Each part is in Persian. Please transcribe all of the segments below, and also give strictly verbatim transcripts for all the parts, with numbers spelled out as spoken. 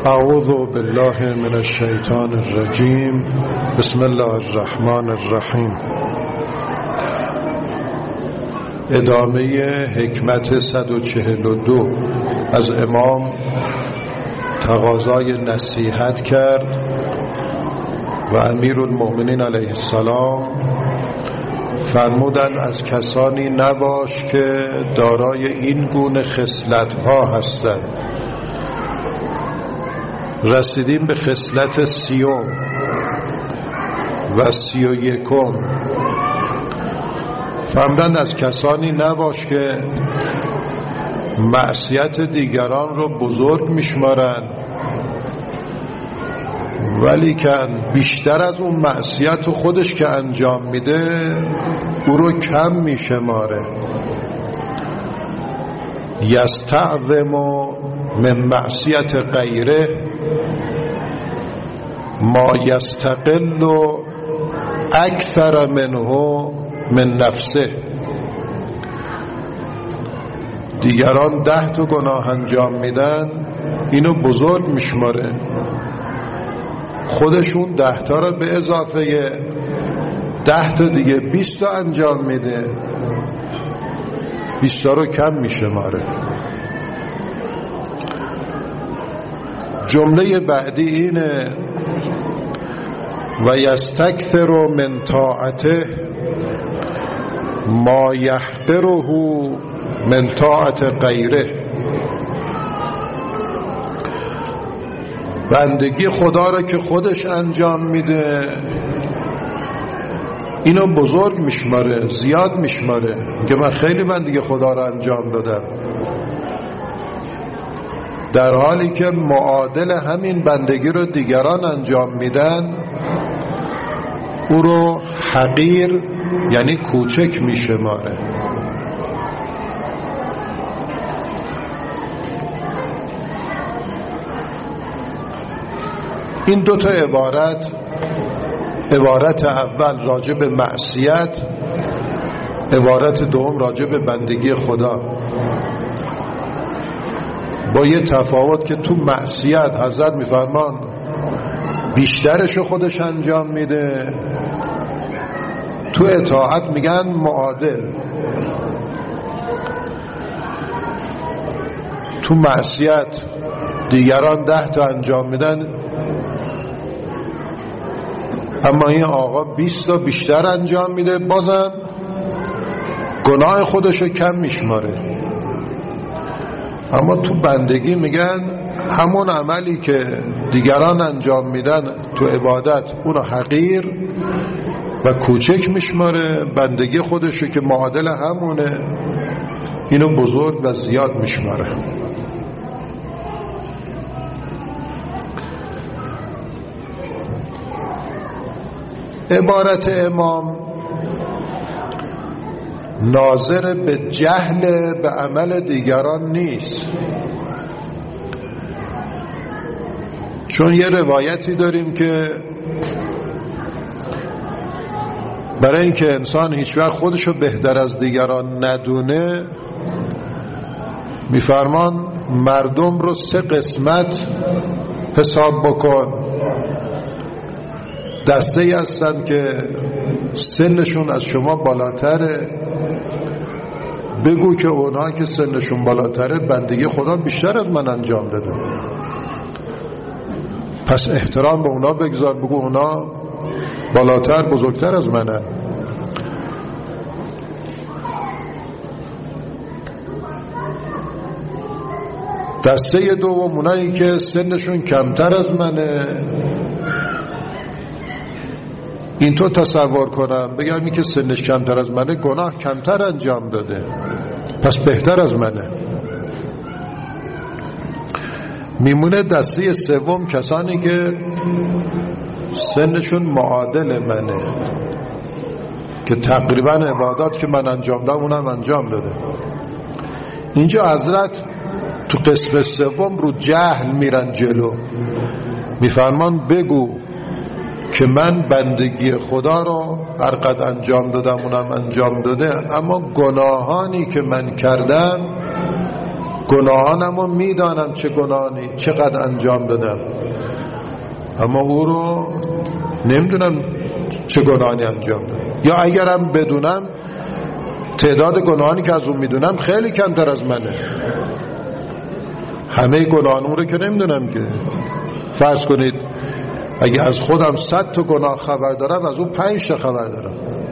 اعوذ بالله من الشیطان الرجیم. بسم الله الرحمن الرحیم. ادامه حکمت صد و چهل و دو از امام تقاضای نصیحت کرد و امیرالمؤمنین علیه السلام فرمودند از کسانی نباش که دارای این گونه خصلت‌ها هستند. رسیدیم به خصلت سیوم و سی و یکم. فرمودند از کسانی نباش که معصیت دیگران رو بزرگ میشمارند ولی که بیشتر از اون معصیت خودش که انجام میده او رو کم میشماره. یستعظم من معصیت غیره ما یستقل اکثر منه من نفسه. دیگران ده تا گناه انجام میدن اینو بزرگ میشماره، خودشون ده تا رو به اضافه ده تا دیگه بیست تا انجام میده، بیست تا رو کم میشماره. جمله بعدی اینه و یستکثر من طاعته ما یحقره من طاعت غیره. بندگی خدا را که خودش انجام میده اینو بزرگ میشماره، زیاد میشماره که من خیلی بندگی خدا را انجام دادم، در حالی که معادل همین بندگی رو دیگران انجام میدن او رو حقیر یعنی کوچک میشماره. این دو تا عبارت، عبارت اول راجع به معصیت، عبارت دوم راجع به بندگی خدا، با یه تفاوت که تو معصیت حضرت میفرمان بیشترشو خودش انجام میده، تو اطاعت میگن معادل. تو معصیت دیگران ده تا انجام میدن اما این آقا بیست تا بیشتر انجام میده، بازم گناه خودشو کم میشماره. اما تو بندگی میگن همون عملی که دیگران انجام میدن تو عبادت اونو حقیر و کوچک میشماره، بندگی خودشو که معادل همونه اینو بزرگ و زیاد میشماره. عبارت امام ناظر به جهل به عمل دیگران نیست، چون یه روایتی داریم که برای اینکه انسان هیچ وقت خودشو بهتر از دیگران ندونه میفرمان مردم رو سه قسمت حساب بکن. دسته ای هستن که سنشون از شما بالاتره، بگو که اونها که سنشون بالاتره بندگی خدا بیشتر از من انجام داده، پس احترام به اونا بگذار، بگو اونا بالاتر بزرگتر از منه. دسته دوم اونایی که سنشون کمتر از منه، این تو تصور کنم بگم این که سنش کمتر از منه گناه کمتر انجام داده پس بهتر از منه. میمونه دسته سوم کسانی که سنشون معادل منه که تقریبا عبادات که من انجام دادم اونم انجام داده. اینجا حضرت تو قسم سوم رو جهل میرن جلو، میفرمان بگو که من بندگی خدا رو هر قد انجام دادم اونم انجام داده، اما گناهانی که من کردم گناهانمو میدانم چه گناهانی چقدر انجام دادم، اما او رو نمیدونم چه گناهانی انجام دادم. یا اگرم بدونم تعداد گناهانی که از اون میدونم خیلی کمتر از منه. همه گناهانمو رو که نمیدونم که. فرض کنید اگه از خودم صد تا گناه خبر دارم، از اون پنج تا خبر دارم.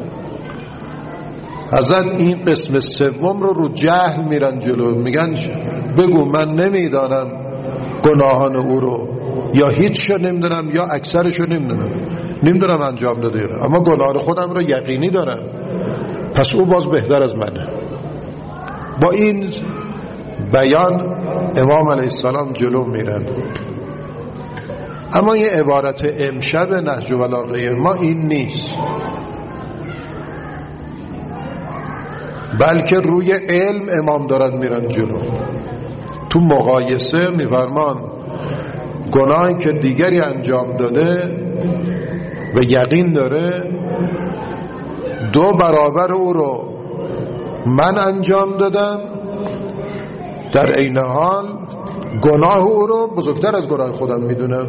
حضرت این قسم سوم رو رو جهل میرن جلو، میگن بگو من نمیدانم گناهان او رو، یا هیچشو نمیدونم یا اکثرشو نمیدونم، نمیدونم انجام داده، اما گناهان خودم رو یقینی دارم، پس او باز بهتر از منه. با این بیان امام علیه السلام جلو میرن. اما این عبارت امشب نهج البلاغه ما این نیست، بلکه روی علم امام دارن میرن جلو. تو مقایسه میفرمان گناهی که دیگری انجام داده و یقین داره دو برابر او رو من انجام دادم، در عین حال گناه او رو بزرگتر از گناه خودم میدونم.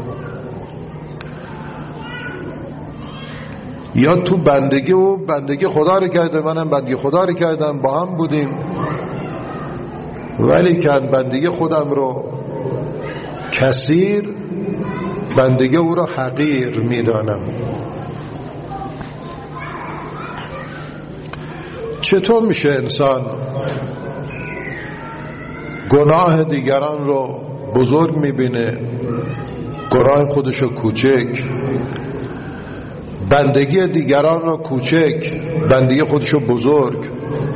یا تو بندگی او بندگی خدا رو کرده، منم بندگی خدا رو کردم، با هم بودیم، ولی که بندگی خودم رو کثیر، بندگی او رو حقیر میدانم. چطور میشه انسان گناه دیگران رو بزرگ میبینه، گناه خودشو کوچک، بندگی دیگران رو کوچک، بندگی خودشو بزرگ؟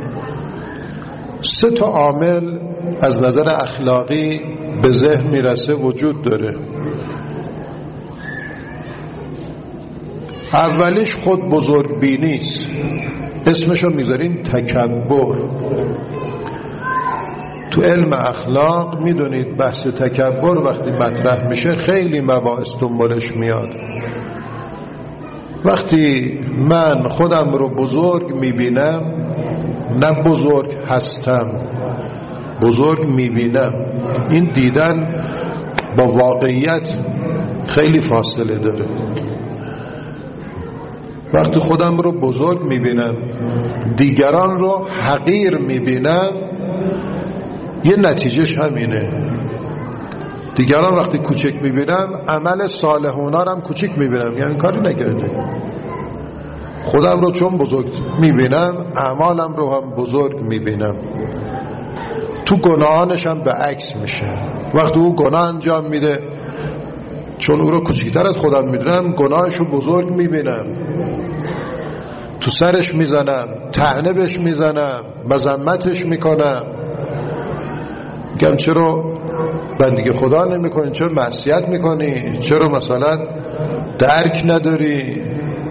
سه تا عامل از نظر اخلاقی به ذهن میرسه وجود داره. اولیش خود بزرگ بینیست، اسمشو میذاریم تکبر. تو علم اخلاق میدونید بحث تکبر وقتی مطرح میشه خیلی مباحث دنبالش میاد. وقتی من خودم رو بزرگ میبینم، نه بزرگ هستم، بزرگ میبینم، این دیدن با واقعیت خیلی فاصله داره. وقتی خودم رو بزرگ میبینم، دیگران رو حقیر میبینم، یه نتیجهش همینه. دیگران وقتی کوچک میبینم، عمل صالح اونا رو هم کوچک میبینم، یعنی کاری نکرده. خودم رو چون بزرگ میبینم، اعمالم رو هم بزرگ میبینم. تو گناهانش هم به عکس میشه. وقتی او گناه انجام میده، چون او رو کوچکتر از خودم میدونم، گناهش رو بزرگ میبینم، تو سرش میزنم، طعنه بهش میزنم، مذمتش میکنم، میگم چرا بندگی خدا نمیکنی، چرا معصیت میکنی، چرا مثلا درک نداری.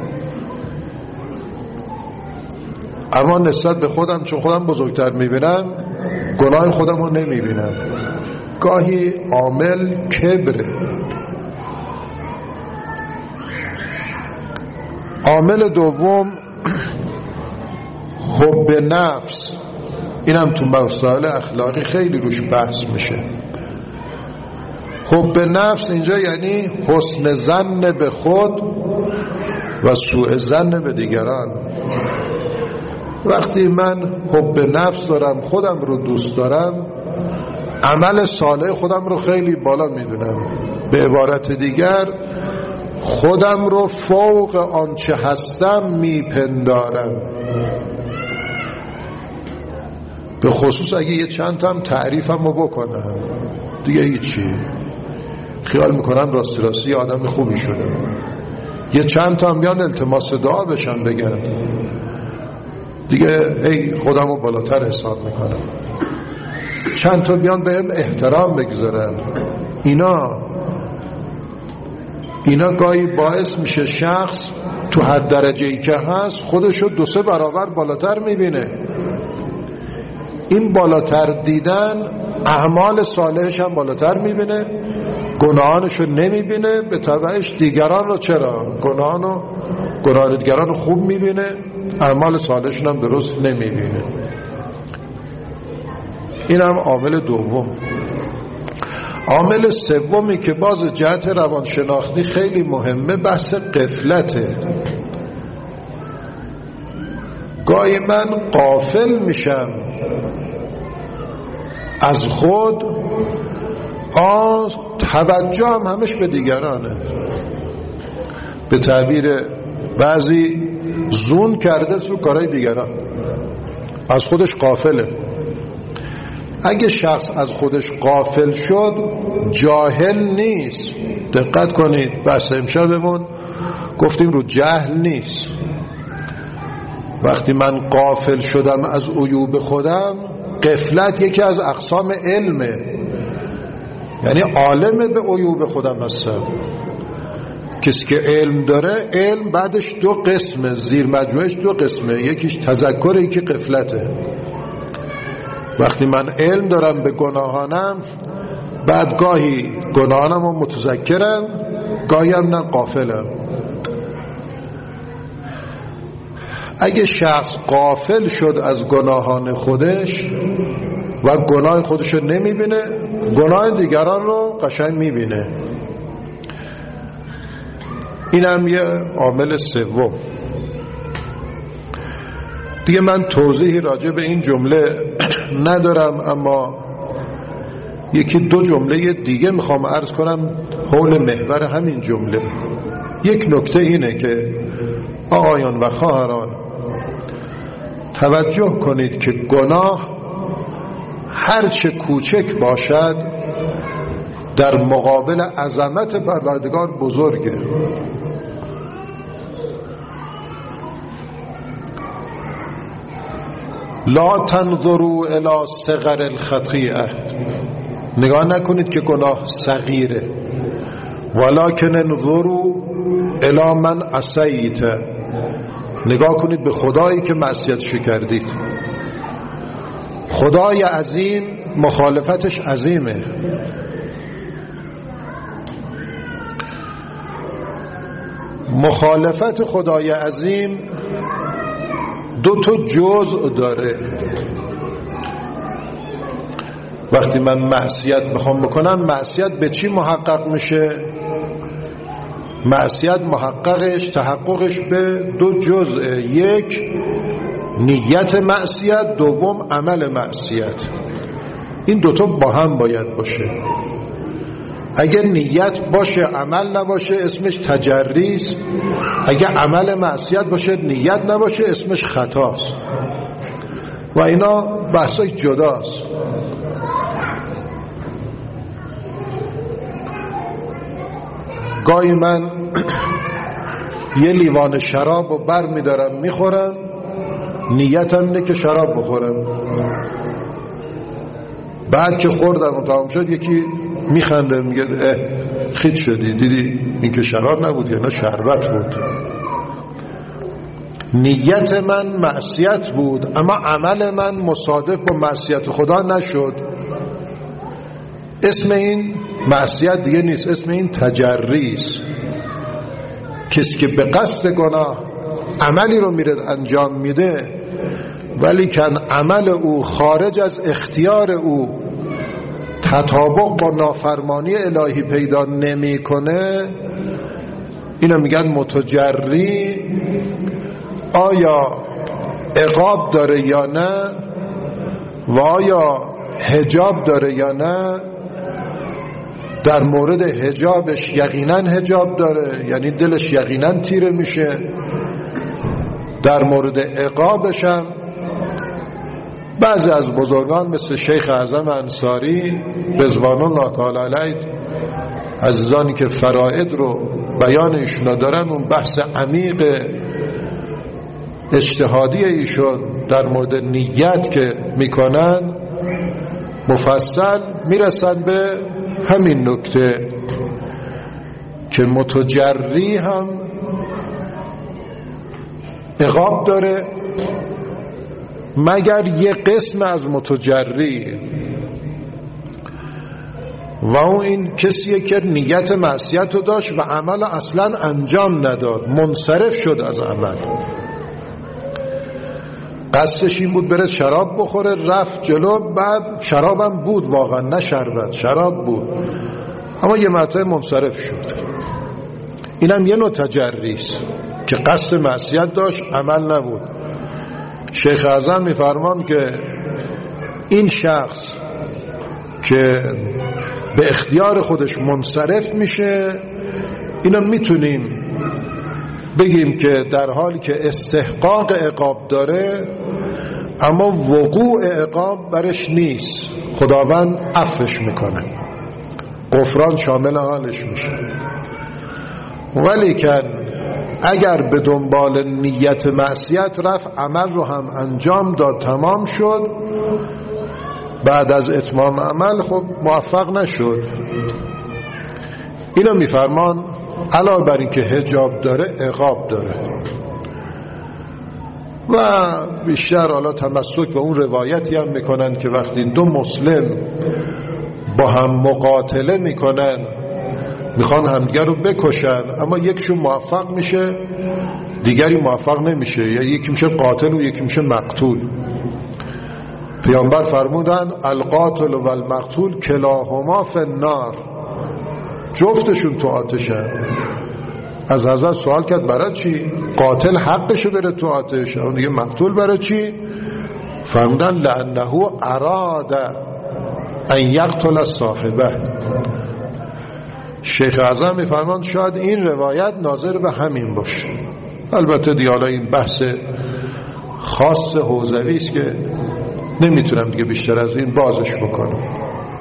اما نسبت به خودم چون خودم بزرگتر میبینم، گناه خودم رو نمیبینم. گاهی عامل کبره. عامل دوم حب نفس. اینم تو مسائل اخلاقی خیلی روش بحث میشه. حب نفس اینجا یعنی حسن ظن به خود و سوء ظن به دیگران. وقتی من حب نفس دارم، خودم رو دوست دارم، عمل صالح خودم رو خیلی بالا میدونم. به عبارت دیگر خودم رو فوق آنچه هستم میپندارم. به خصوص اگه یه چند تا هم تعریفم رو بکنم، دیگه هیچی، خیال میکنم راستی راستی آدم خوبی شدم. یه چند تا هم بیان التماس دعا بشن بگن، دیگه ای خودم رو بالاتر حساب میکنم. چند تا بیان بهم احترام بگذارن. اینا اینا گاهی باعث میشه شخص تو هر درجه‌ای که هست خودشو دو سه برابر بالاتر میبینه. این بالاتر دیدن اعمال صالحش هم بالاتر میبینه، گناهانشو نمیبینه. به تبعش دیگران رو چرا؟ گناهانو گناه دیگران رو خوب میبینه، اعمال صالحشون هم درست نمیبینه. این هم عامل دوم. عامل سومی که باز جهت روانشناختی خیلی مهمه بحث غفلته. گاهی من غافل میشم از خود، آه توجه هم همش به دیگرانه، به تعبیر بعضی زون کرده تو کارهای دیگران، از خودش غافله. اگه شخص از خودش غافل شد جاهل نیست. دقت کنید بحث امشبمون گفتیم رو جهل نیست. وقتی من غافل شدم از عیوب خودم، غفلت یکی از اقسام علمه، یعنی عالم به عیوب خودم هستم. کسی که علم داره، علم بعدش دو قسمه، زیر مجموعش دو قسمه، یکیش تذکره، یکی غفلته. وقتی من علم دارم به گناهانم، بعد گاهی گناهانم رو متذکرم، گاهی هم نه غافلم. اگه شخص غافل شد از گناهان خودش و گناه خودش رو نمیبینه، گناه دیگران رو قشنگ میبینه. این هم یه عامل سوم. دیگه من توضیحی راجع به این جمله ندارم، اما یکی دو جمله دیگه میخوام عرض کنم حول محور همین جمله. یک نکته اینه که آقایان و خواهران توجه کنید که گناه هرچه کوچک باشد در مقابل عظمت پروردگار بزرگه. لا تنظروا الی صغر الخطیئه، نگاه نکنید که گناه صغیره، ولکن انظروا الی من عصیت، نگاه کنید به خدایی که معصیتش کردید. خدای عظیم مخالفتش عظیمه. مخالفت خدای عظیم دو تا جزء داره. وقتی من معصیت میخوام بکنم، معصیت به چی محقق میشه؟ معصیت محققش، تحققش به دو جزء، یک نیت معصیت، دوم عمل معصیت. این دوتا با هم باید باشه. اگر نیت باشه عمل نباشه اسمش تجریست، اگر عمل معصیت باشه نیت نباشه اسمش خطاست. و اینا بحثای جداست. گاهی من یه لیوان شراب رو بر میدارم میخورم، نیتم اینه که شراب بخورم. بعد که خوردم و تمام شد یکی میخنده میگه اه خیت شدی، دیدی این که شراب نبود یا نه شربت بود. نیت من معصیت بود اما عمل من مصادف با معصیت خدا نشد. اسم این معصیت دیگه نیست، اسم این تجریست. کسی که به قصد گناه عملی رو میره انجام میده ولی کن عمل او خارج از اختیار او تطابق با نافرمانی الهی پیدا نمی کنه، اینو میگن متجری. آیا عقاب داره یا نه و آیا حجاب داره یا نه؟ در مورد حجابش یقینا حجاب داره، یعنی دلش یقینا تیره میشه. در مورد عقابش هم بعضی از بزرگان مثل شیخ اعظم انصاری رضوان الله تعالی علیه، عزیزانی که فرائض رو بیان ایشون دارن، اون بحث عمیق اجتهادی ایشون در مورد نیت که میکنن مفصل میرسن به همین نکته که متجری هم عقاب داره مگر یه قسم از متجری، و اون این کسیه که نیت معصیت رو داشت و عمل اصلا انجام نداد، منصرف شد از عمل. قصدش این بود بره شراب بخوره، رفت جلو، بعد شرابم بود واقعا، نه شربت، شراب بود، اما یه مرتبه منصرف شد. اینم یه نوع تجریست که قصد معصیت داشت، عمل نبود. شیخ اعظم میفرمان که این شخص که به اختیار خودش منصرف میشه، اینو میتونیم بگیم که در حالی که استحقاق عقاب داره اما وقوع عقاب برش نیست، خداوند عفوش میکنه، غفران شامل حالش میشه. ولیکن اگر به دنبال نیت معصیت رفت، عمل رو هم انجام داد، تمام شد، بعد از اتمام عمل خب موفق نشد، اینو میفرمان علاوه بر این که حجاب داره عقاب داره. و بیشتر حالا تمسک به اون روایتی هم میکنن که وقتی دو مسلم با هم مقاتله میکنن، میخوان همدیگر رو بکشن، اما یکشون موفق میشه دیگری موفق نمیشه، یا یکی میشه قاتل و یکی میشه مقتول. پیامبر فرمودن القاتل و المقتول کلاهما فی النار، جفتشون تو آتشن. از حضرت سوال کرد برای چی؟ قاتل حقشه بره تو آتش، اون دیگه مقتول برای چی؟ فرمودن لانه اراد ان یقتل صاحبه. شیخ اعظم میفرمان شاید این روایت ناظر به همین باشه. البته دیالا این بحث خاص حوزوی است که نمیتونم دیگه بیشتر از این بازش بکنم.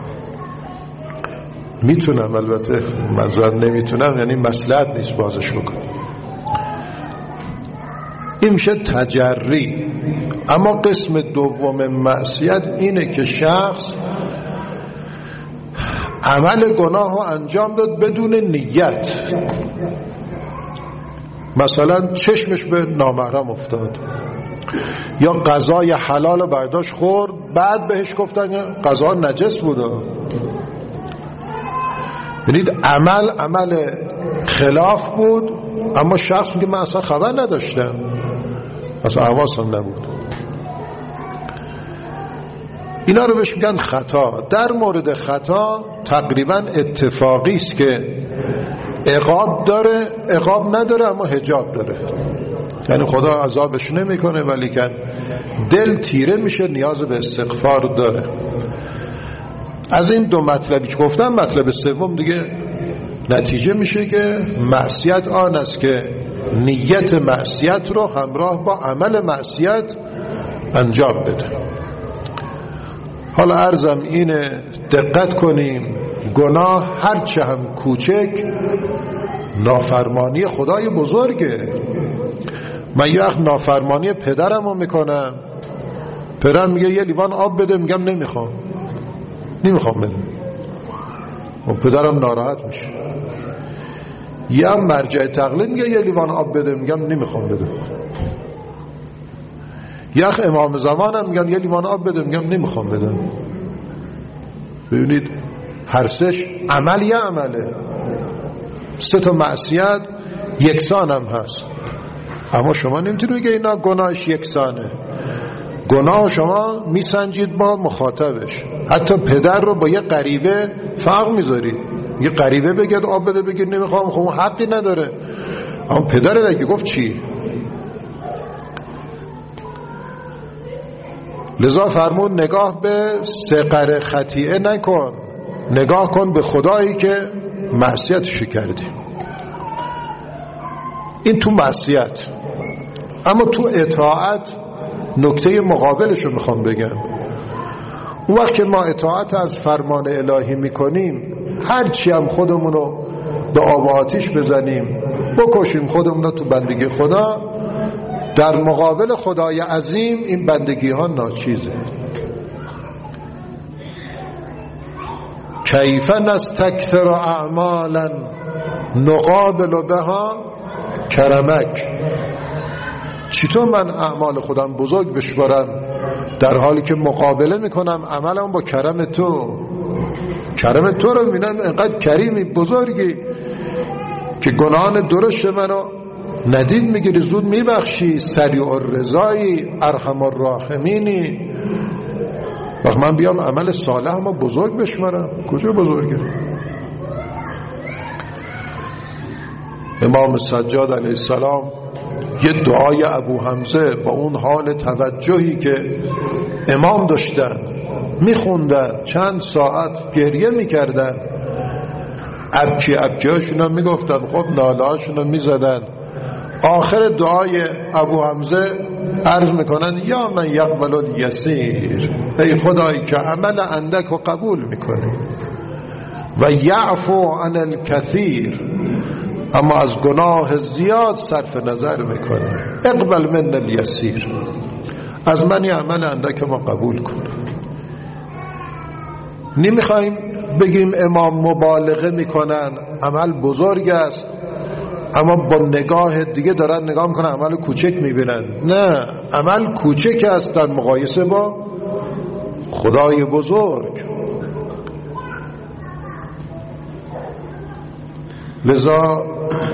میتونم البته مزاد نمیتونم، یعنی مصلحت نیست بازش بکنم. این میشه تجری. اما قسم دوم معصیت اینه که شخص عمل گناه رو انجام داد بدون نیت. مثلا چشمش به نامحرم افتاد، یا غذای حلال برداشت خورد، بعد بهش گفتن غذا نجس بوده. ببینید عمل عمل خلاف بود، اما شخص میگه من اصلا خبر نداشتم، اصلا حواسم نبود. اینا رو بهش میگن خطا. در مورد خطا تقریبا اتفاقی است که عقاب داره، عقاب نداره، اما حجاب داره. یعنی خدا عذابش نمیکنه، ولی که دل تیره میشه، نیاز به استغفار داره. از این دو مطلبی که گفتم، مطلب سوم دیگه نتیجه میشه که معصیت آن است که نیت معصیت رو همراه با عمل معصیت انجام بده. حالا عرضم اینه دقت کنیم، گناه هرچه هم کوچک نافرمانی خدای بزرگه. من یه وقت نافرمانی پدرم رو میکنم، پدرم میگه یه لیوان آب بده، میگم نمیخوام نمیخوام بده، و پدرم ناراحت میشه. یا مرجع تقلید میگه یه لیوان آب بده، میگم نمیخوام بده. یا امام زمانم میگن یه لیوان آب بده، میگم نمیخوام بده. ببینید هر سش عمل یه عمله، سه تا معصیت یکسان هم هست، اما شما نمیتونید بگید اینا گناهش یکسانه. گناه شما میسنجید با مخاطبش. حتی پدر رو با یه غریبه فرق میذارید. یه غریبه بگید آب بده، بگید نمیخوام، خب اون حقی نداره. اما پدر دیگه گفت چی؟ لذا فرمود نگاه به سقر خطیئه نکن، نگاه کن به خدایی که معصیتشو کردی. این تو معصیت. اما تو اطاعت نکته مقابلشو میخوام بگم. اون وقت که ما اطاعت از فرمان الهی میکنیم، هرچی هم خودمونو به آب و آتیش بزنیم، بکشیم خودمونو تو بندگی خدا، در مقابل خدای عظیم این بندگی ها ناچیزه. کیف نستکثر اعمالا نقابل بها کرمک. چطور من اعمال خودم بزرگ بشمارم در حالی که مقابله میکنم عملم با کرم تو؟ کرم تو رو میبینم انقدر کریمی بزرگی که گناهان درشت منو ندید میگیری، زود میبخشی، سریع الرضایی، ارحم الراحمینی. وقت من بیام عمل صالح ما بزرگ بشمارم، کجا بزرگه؟ امام سجاد علیه السلام یه دعای ابو حمزه با اون حال توجهی که امام داشتن میخوندن، چند ساعت گریه میکردن، ابکی ابکی هاشون هم میگفتن، خب ناله هاشون هم میزدن. آخر دعای ابو حمزه عرض میکنن یا من یقبل الیسیر، ای خدایی که عمل اندک رو قبول میکنی و یعفو عن الکثیر، اما از گناه زیاد صرف نظر میکنی، اقبل من الیسیر، از من یه عمل اندک ما قبول کن. نمیخوایم بگیم امام مبالغه میکنن، عمل بزرگ است، اما با نگاه دیگه دارن نگاه میکنن، عمل کوچک میبینن. نه، عمل کوچک است در مقایسه با خدای بزرگ. لذا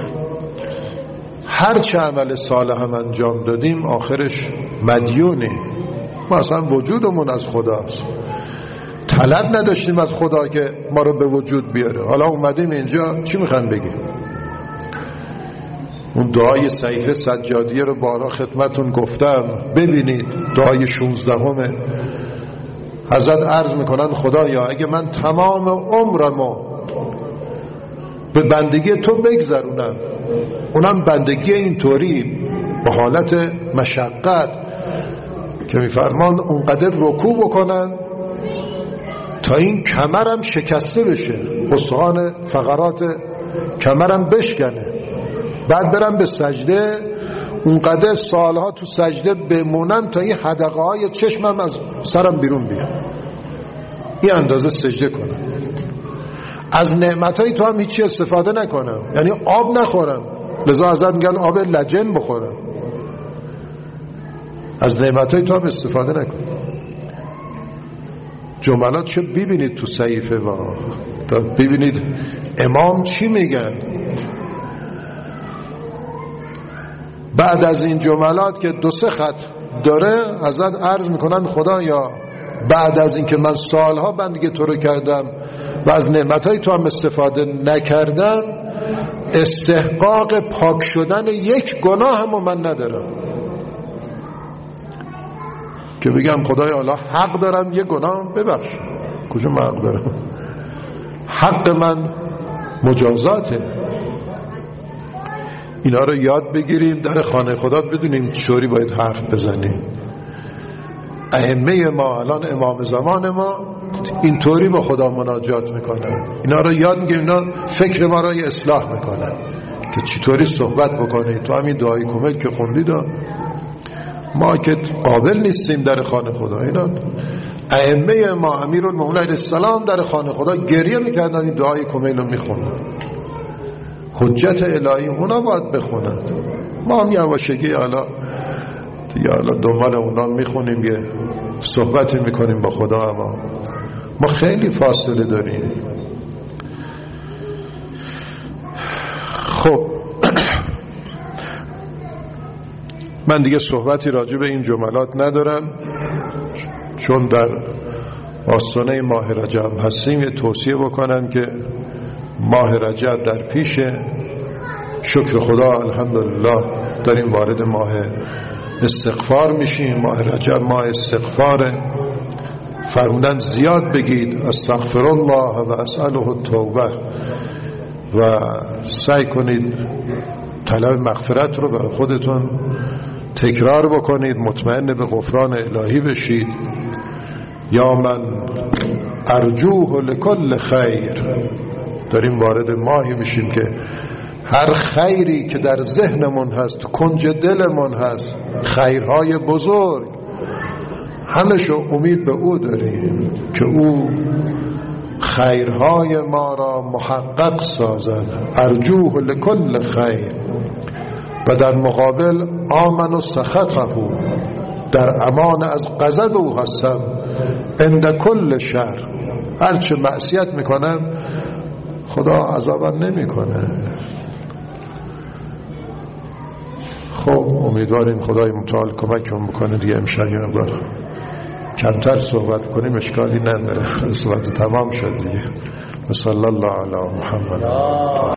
هر چه عمل صالح هم انجام دادیم آخرش مدیونیم. ما اصلا وجودمون از خداست، طلب نداشتیم از خدا که ما رو به وجود بیاره. حالا اومدیم اینجا چی میخوان بگیم؟ اون دعای صحیفه سجادیه رو بارا خدمتون گفتم، ببینید دعای شونزدهمه. حضرت عرض میکنن خدایا اگه من تمام عمرمو به بندگی تو بگذرونم، اونم بندگی اینطوری با حالت مشقت که میفرمان اونقدر رکوع بکنن تا این کمرم شکسته بشه، استخوان فقرات کمرم بشکنه، بعد برم به سجده، اونقدر سالها تو سجده بمونم تا این حدقه های چشمم از سرم بیرون بیاد، این اندازه سجده کنم، از نعمتهای تو هم هیچی استفاده نکنم، یعنی آب نخورم. لذا حضرت میگن آب لجن بخورم، از نعمتهای تو هم استفاده نکنم. جملات چه ببینید تو صحیفه، و ببینید امام چی میگن. بعد از این جملات که دو سه خط داره، حضرت عرض میکنن خدایا بعد از این که من سالها بندگی تو رو کردم و از نعمتهای تو هم استفاده نکردم، استحقاق پاک شدن یک گناه هم من ندارم که بگم خدای الله حق دارم یه گناه ببخش. کجا من حق دارم؟ حق من مجازاته. اینا رو یاد بگیریم، در خانه خدا بدونیم چوری باید حرف بزنیم. ائمه ما الان امام زمان ما اینطوری با خدا مناجات میکنن، اینا رو یاد میگیریم، اینا فکر ما رو اصلاح میکنن که چطوری صحبت بکنید. تو همین دعای کمل که خوندید ما که قابل نیستیم در خانه خدا، اینا ائمه ما امیرالمومنین علیه السلام در خانه خدا گریه میکردن، این دعای کمل رو میخونن، حجت الهی اونا باید بخونند. ما هم یواشگی حالا دیگه حالا دنبال اونا میخونیم، یه صحبتی میکنیم با خدا، اما ما خیلی فاصله داریم. خب من دیگه صحبتی راجع به این جملات ندارم، چون در آستانه ماه رجب هستیم. یه توصیه بکنم که ماه رجب در پیشه، شکر خدا الحمدلله داریم وارد ماه استغفار میشیم. ماه رجب ماه استغفاره، فرمودن زیاد بگید استغفر الله و اسأله التوبه و سعی کنید طلب مغفرت رو برای خودتون تکرار بکنید، مطمئن به غفران الهی بشید. یا من ارجوه لکل خیر، داریم وارد ماهی میشیم که هر خیری که در ذهنمون هست، کنج دلمون هست، خیرهای بزرگ، همشو امید به او داریم که او خیرهای ما را محقق سازد. ارجوه لکل خیر. و در مقابل آمن و سخطه، در امان از غضب او هستم. عند کل شر، هرچه معصیت میکنم خدا عذابم نمیکنه. خب امیدواریم خدای متعال کمکمون بکنه دیگه. امشب یه مقدار کمتر صحبت کنیم اشکالی نداره، صحبت تمام شد دیگه. صلی الله علی محمد.